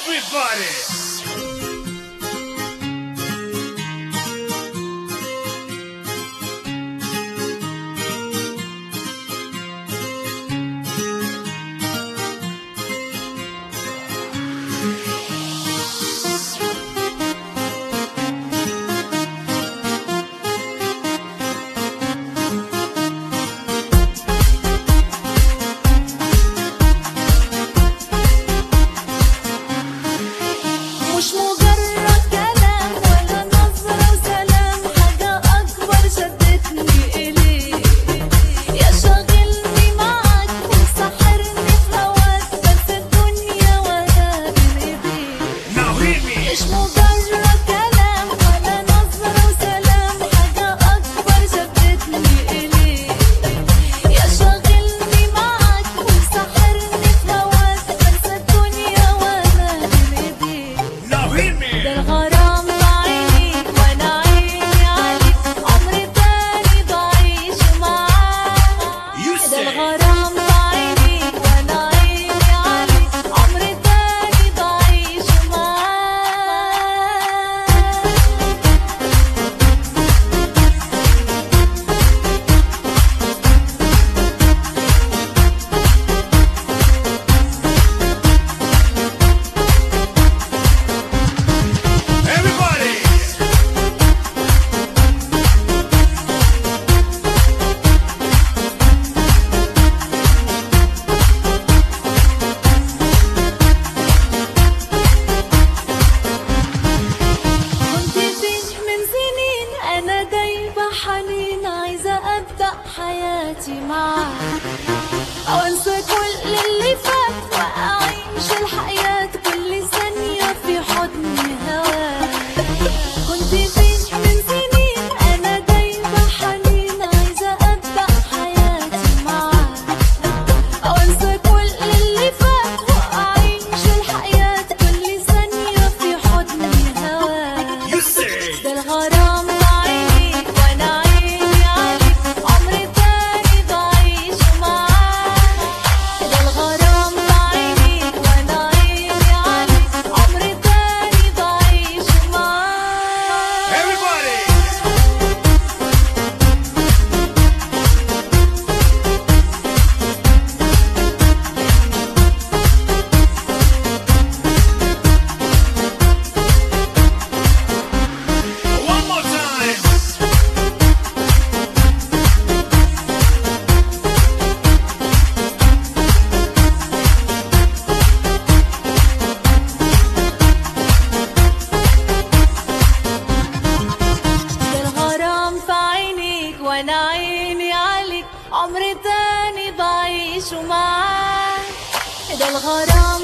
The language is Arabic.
Everybody! حياتي معاك أو أنسى كل اللي فات وأعيش الحياة كل ثانية في حضن هواك. كنت فين من سنين أنا دايما حنين عايزة أبدأ حياتي معاك أو أنسى كل اللي فات وأعيش الحياة كل ثانية في حضن هواك. ده الغرام بعينيك وأنا عيني عليك عمري تاني بعيش معاك. ده الغرام بعينيك وأنا عيني عليك عمري تاني بعيش معاك. One more time! ده الغرام في عينيك وانا عيني عليك عمري تاني بعيشه معاك. ده الغرام